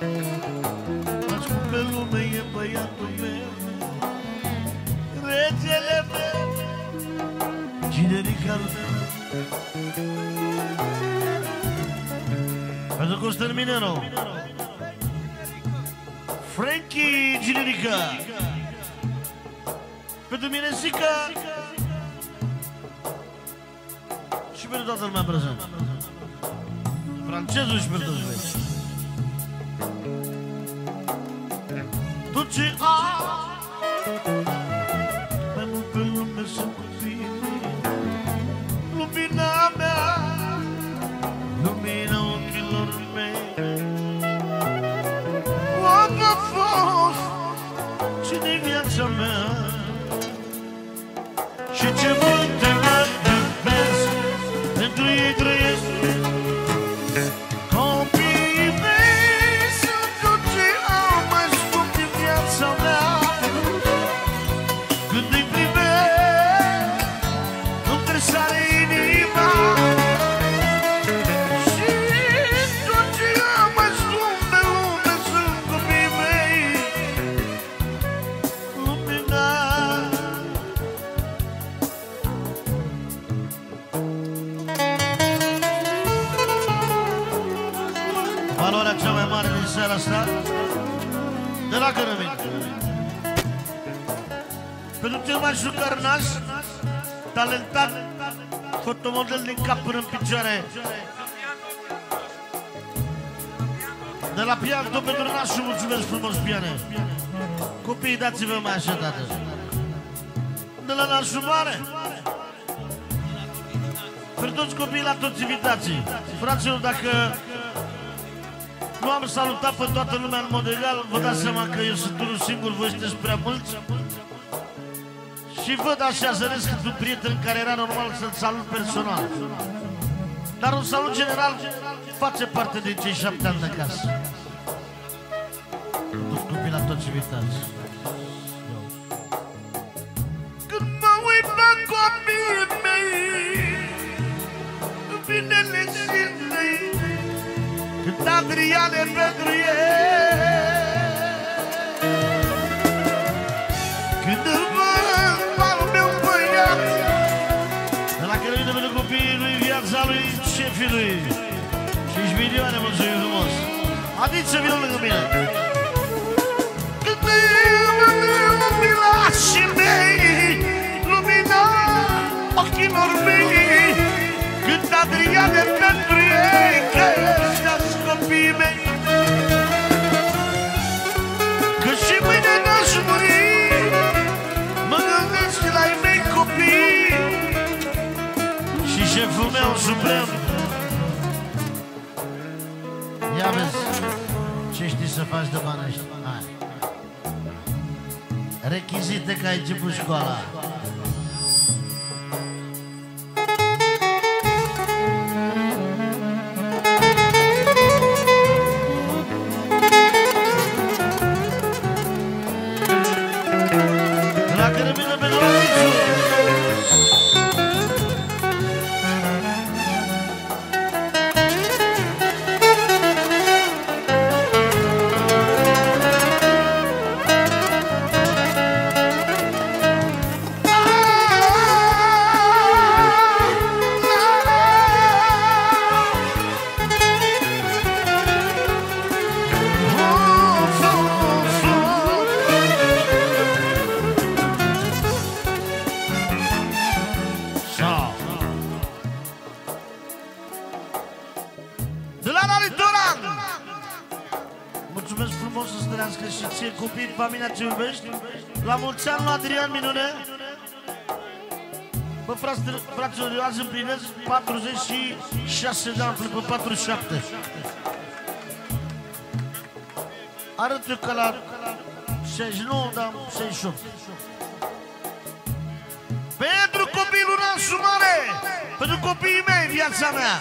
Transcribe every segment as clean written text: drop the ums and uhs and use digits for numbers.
Faci cum pe lume e băiatul meu, regele meu, Ginerica meu. Pentru Costel Minero, Frankie Ginerica, pentru Minesica și pentru toată lumea prezent. Francezul și pentru toți veci. Tu ce mai mult pe lume sunt copiii mei, lumina mea, lumina ochilor mei. Oameni a fost, cine-i viața mea și ce multe mă iubesc, pentru ei trăiesc. Copiii mei sunt tot ce au mai scump din viața mea. Când îi privesc, îmi tresare inima. Și tot ce au mai scump de lume sunt copiii mei, lumina. Valoarea cea mai mare din seara asta de la Cărămin, pentru cel mai șucărnaș, talentat, fotomodel din cap până în picioare, de la Pianto pentru nașul. Mulțumesc frumos, Piane. Copiii, dați-vă mai așa, tată. De la nașul mare, pentru toți copiii, la toți invitații. Fraților, dacă nu am salutat pe toată lumea în mod egal, vă dați seama că eu sunt unul singur, voi sunteți prea mulți. Și văd așa, zăresc cât un prieten care era normal să-l salut personal. Dar un salut general face parte din cei 7 ani de acasă. Toți copii, la toți invitați. Când mă uit la copiii mei, vine leșină-i, cât Adriane pentru ei. Când îl văd al meu băiat, de la care vine pentru copiii lui, viața lui, șefii lui. 5 milioane, mulțumim frumos. Adiți să vină lângă mine. Când îl văd copilașii mei, lumina ochilor mei, cât Adriane pentru ei, că ăștia-s copiii mei. Că și mâine n-aș muri, mă gândesc la ei mei copii și șeful meu suprem. Ia vezi ce știi să faci de bani ăștia. Hai. Rechizite că ai început școala. La care vine pe Lorențu. Mulțumesc frumos, să-ți trăiască și ție copii, familia ce iubești. La mulți ani, la Adrian Minune. Bă, fraților, eu azi împlinesc 46 de ani, până pe 47. Arăt eu ca la 69, dar 68. Pentru copilul nașul mare, pentru copiii mei, viața mea.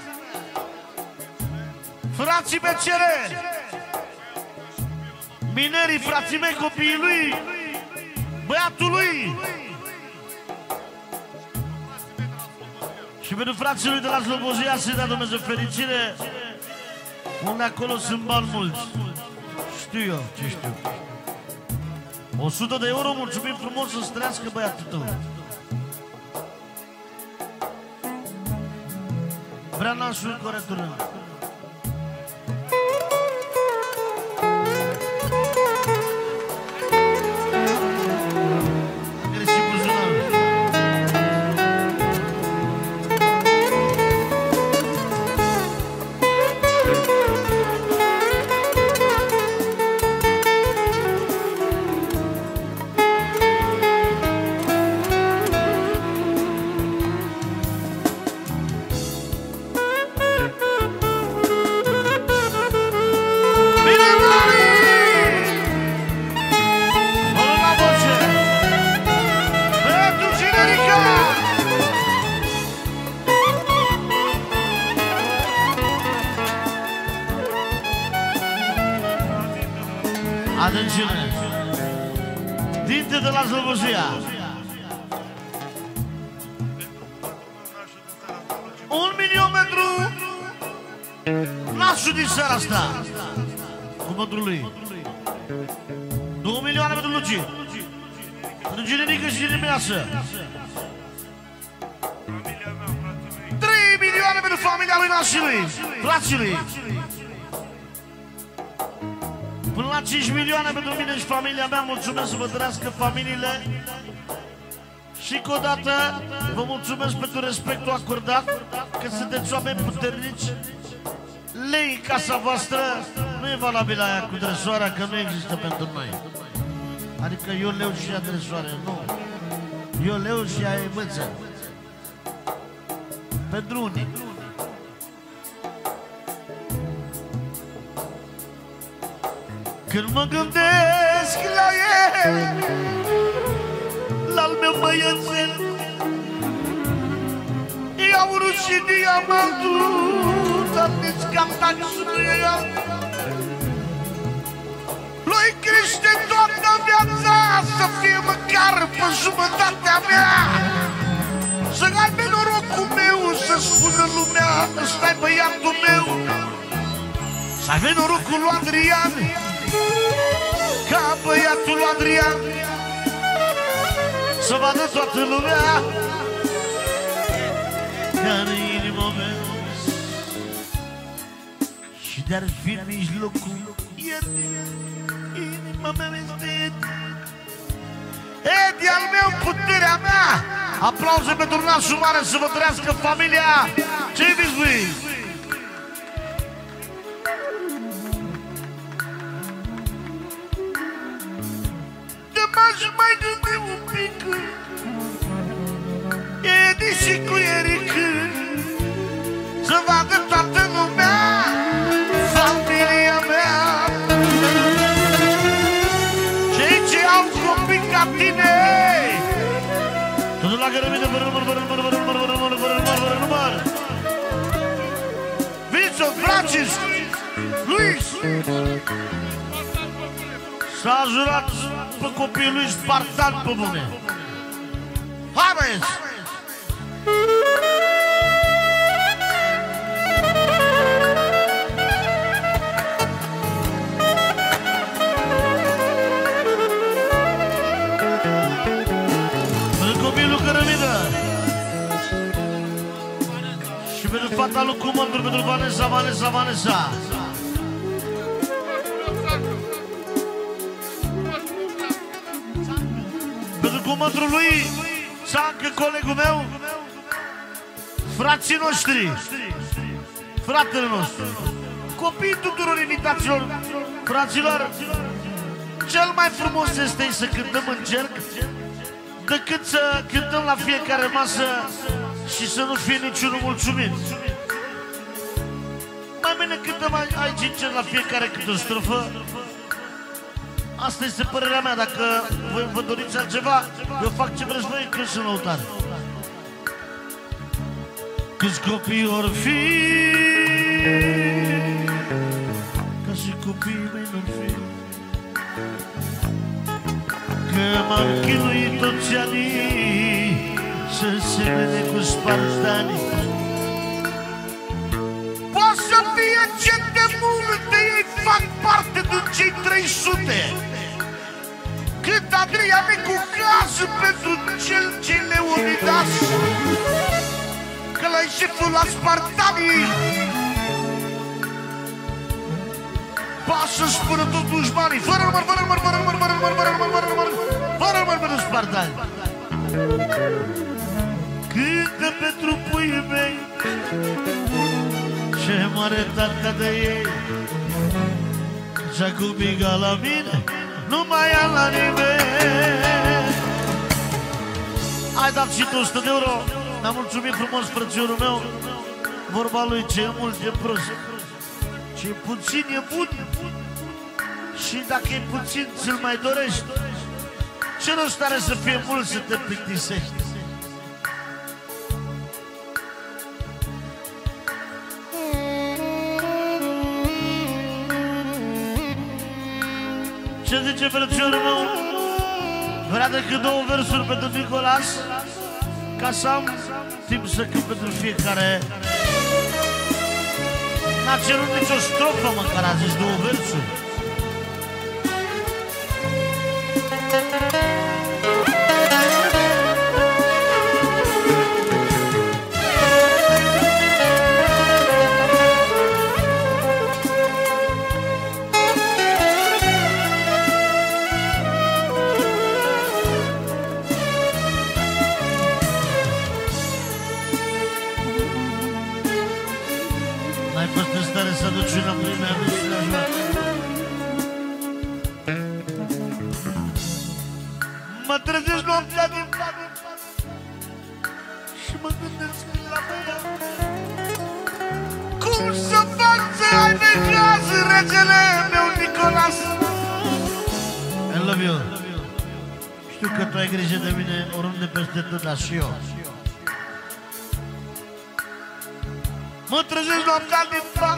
Frații Becere, minerii, frații mei, copiii lui, băiatul lui. Și pentru frații lui de la Slobozia să-i dea Dumnezeu fericire, unde acolo sunt bani mulți. Știu eu ce știu. 100 de euro, mulțumim frumos, să-ți trăiască băiatul tău. Vrea nașul în corectură. Atențiune! Dinte de la Slobozia. 1 milion pentru nașul din seara asta. Cu mătrul lui. 2 milioane pentru Luci. Pentru Ginenică și Ginemeasă. 3 milioane pentru familia lui nașului, frațilui. Până la 5 milioane pentru mine și familia mea. Mulțumesc, să vă trăiască familiile. Și încă o dată vă mulțumesc pentru respectul acordat, că sunteți oameni puternici. Lei în casa voastră nu e valabilă aia cu dresoarea, că nu există pentru noi. Adică eu leu și ea dresoare, nu. Eu leu și ea e mâță. Pentru unii. Când mă gândesc la el, la-al meu băiețel, i-aurul și diamantul, dar nici cantac și nu e el. Lui crește toată viața, să fie măcar pe jumătatea mea, să aibă norocul meu, să spună lumea, ăsta-i băiatul meu. Să aibă norocul lui Adrian, ca băiatul lui Adrian, să vadă toată lumea care inima mea. Și de-ar fi în mijlocul ierni, inima mea este Edi al meu, puterea mea. Aplauze pentru nașul mare, să vă trăiască familia. Ce-i vizui? M-aș mai gândi un pic, Edi și cu Eric, să vadă toată lumea, familia mea. Cei ce au copii ca tine, totul la gărămine, fără număr. Vițo, Francis, Luis, s-a jurat pe copiii lui Spartan pe lume. Hai, băieți! Pentru copiii lui Cărămidă și pentru fata lui Cumăntru, pentru Vanessa. Cumăntrul lui Țancă, colegul meu, frații noștri, fratele nostru, copiii tuturor invitaților, fraților, cel mai frumos este să cântăm în cerc decât să cântăm la fiecare masă și să nu fie niciunul mulțumit. Mai bine cântăm aici în cerc la fiecare câte o strofă. Asta este părerea mea, dacă voi vă doriți altceva, eu fac ce vreți voi, când sunt lăutar. Câți copii or fi, ca și copiii mei n-or fi, că m-am chinuit toți anii să semene cu spartanii. Poate să fie ce de multe ei fac parte din cei 300 Adrian cu casă pentru cel ce Leonidas, că l-ai șeful la Spartanii. Pasă spune tot dușmanii, fără număr, fără număr, fără număr, fără număr, fără număr, fără număr, fără număr pentru Spartani. Cântă pentru puii mei, ce mare tata de ei. Și-a cubigat la mine, nu mai ia la nimeni. Ai dat și tu 100 de euro. Mi-a mulțumit frumos frățiorul meu. Vorba lui, ce e mult e prost, ce puțin e bun. Și dacă e puțin, ți-l mai dorești. Ce rost are să fie mult să te plictisești? Ce zice frățiorul meu? Vrea decât 2 versuri pentru Nicolas, ca să am timp să cânt pentru fiecare. N-a cerut nicio strofă, măcar a zis 2 versuri. N-ai fost în stare să aduci una primea, nu știu la joacă. Mă trezesc noaptea din pat și mă gândesc la mea. Cum să fac să ai necaz, regele meu Nicolas? I love you. Știu că tu ai grijă de mine oriunde peste tot, dar și eu. Mă trezesc noaptea din pat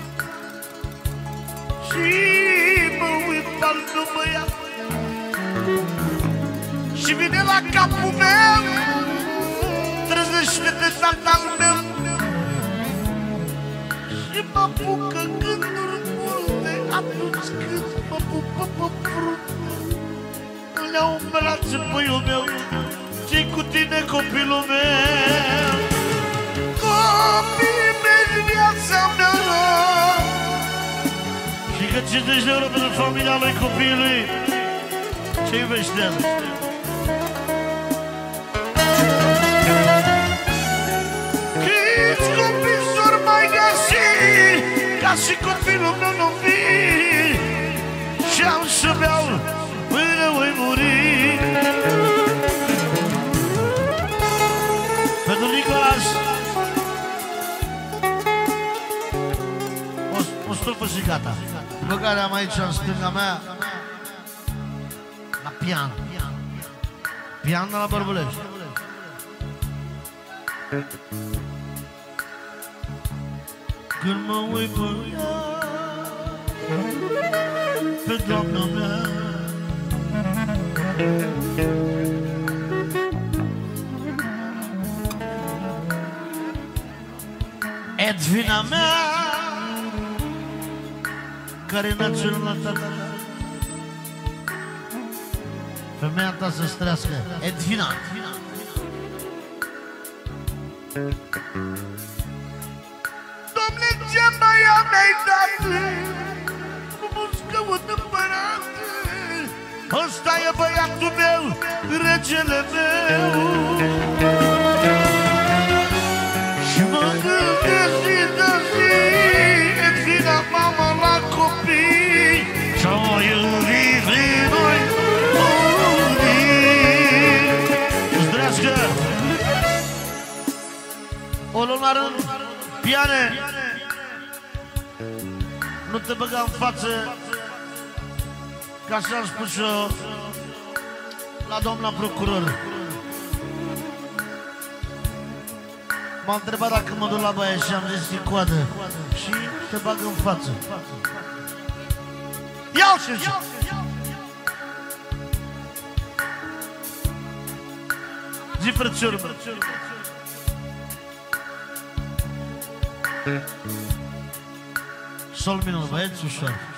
și mă uit al nu mă ia. Și vine la capul meu, trezește-te tatăl meu. Și mă apucă gânduri multe atunci când mă pupă pe frunte. Îl iau în brațe puiul meu, ce-i cu tine copilul meu? Copii mei, viața mea. Și că 50 de euro pentru familia lui copilului. Ce iubește el? Câți copii s-or mai găsi, ca și copilul meu nu vii, și am să beau până voi muri. Pentru Nicolas o strofă și gata. Pe care am aici în stânga mea, la pian. Pian de la Bărbulești. Când mă uit pe ea, pe doamna mea, Edvina mea, care n-a cerut la tata mea, femeia ta să strească, Edvina. Dom'le, ce băia mi-ai dat, frumos ca o împărată, ăsta e băiatul meu, regele meu. Și mă gândesc zi de zi, Edvina, mama la copii, și-o iubit prin noi unii. Îți drească! O luăm la rând, piane, nu te băga în față, ca așa am spus eu la doamna procuror. M-a întrebat dacă mă duc la baie și am zis în coadă și te bag în față. Ia-o și zi, frățiorul meu. Sol minul, băieți, ușor.